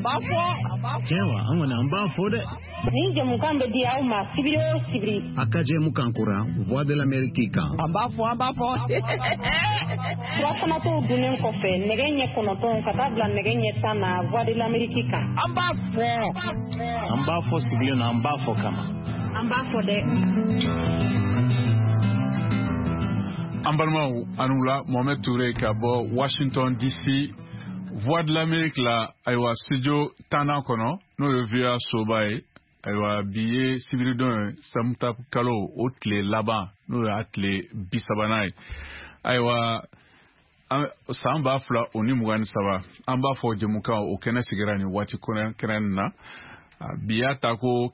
Cewa an wani an ba fo dɛ. Ni jamu kan bɛ di aw ma sibiri o sibiri. A ka jɛmu kan kura Voix de l'Amérique kan. An b'a fɔ. Surafana tɔw dunnen kɔfɛ nɛgɛ ɲɛ 9 ka taa bila nɛgɛ ɲɛ 10 na Voix de l'Amérique kan. An b'a fɔ. An b'a fɔ sigilen na an b'a fɔ kama. An b'a fɔ dɛ. An balimaw ani wula Mohamed Touré ka bɔ Washington DC Voix de l'Amérique la ayiwa studio 10 kɔnɔ n'o ye VOA soba ye ayiwa bi ye sibiridon Samuta kalo o tile laban n'o y'a tile 30nan ye ayiwa san 2023 an b'a fɔ jɛmukan o kɛnɛ sigira ni waati kɛnɛ na bi y'a ta ko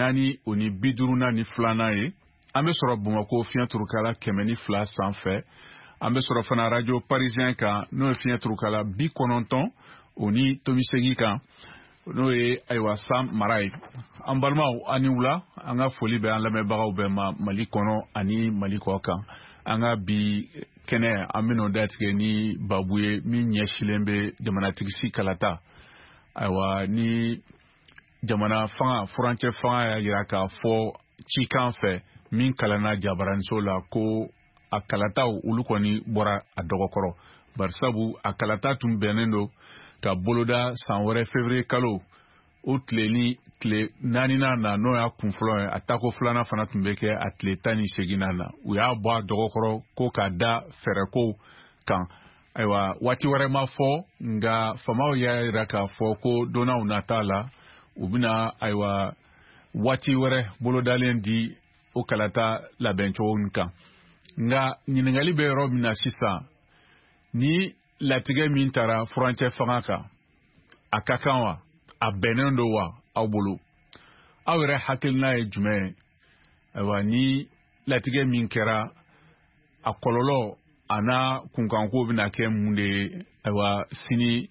452 ni filanan ye an bɛ sɔrɔ Bamakɔ fiɲɛ turukala 102 sanfɛ an bɛ sɔrɔ fana radio parisien kan n'o ye fiɲɛ turukala 90 o ni tomisegi kan n'o ye ayiwa Sam Mara ye an balimaw ani wula an ka foli bɛ an lamɛnbagaw bɛɛ ma Mali kɔnɔ ani Mali kɔ kan an ka bi kɛnɛ an bɛn'o datigɛ ni babu ye min ɲɛsilen bɛ jamanatigisi kalata ayiwa ni jamana fanga furancɛ fanga y'a jira k'a fɔ cikan fɛ min kalanna jabaraniso la ko a kalataw olu kɔni bɔra a dɔgɔkɔrɔ barisabu a kalata tun bɛnnen don ka boloda san wɛrɛ février kalo o tile 4nan na n'o y'a kunfɔlɔ ye a tako filanan fana tun bɛ kɛ a tile 18nan na u y'a bɔ a dɔgɔkɔrɔ ko ka da fɛɛrɛko kan ayiwa waati wɛrɛ ma fɔ nka famaw y'a jira k'a fɔ ko donnaw nata la u bɛna ayiwa waati wɛrɛ bolodalen di o kalata labɛncogo kan nka ɲininkali bɛ yɔrɔ min na sisan ni latigɛ min taara furancɛ fanga kan a ka kan wa a bɛnnen don wa aw bolo aw yɛrɛ hakilina ye jumɛn ye ayiwa ni latigɛ min kɛra a kɔlɔlɔ a n'a kunkanko bɛna kɛ mun de ye ayiwa sini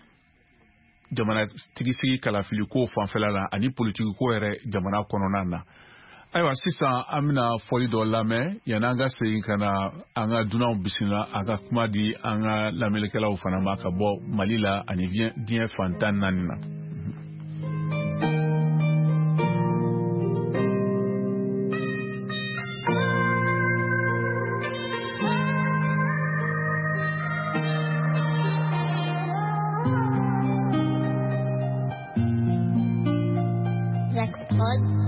jamanatigisi kalafiliko fanfɛla la ani politikiko yɛrɛ jamana kɔnɔna na ayiwa sisan an bɛna fɔli dɔ lamɛn yanni an ka segin ka na an ka dunanw bisimila an ka kuma di an ka lamɛnnikɛlaw fana ma ka bɔ Mali la ani diɲɛ fan 14 na. Zack Prod.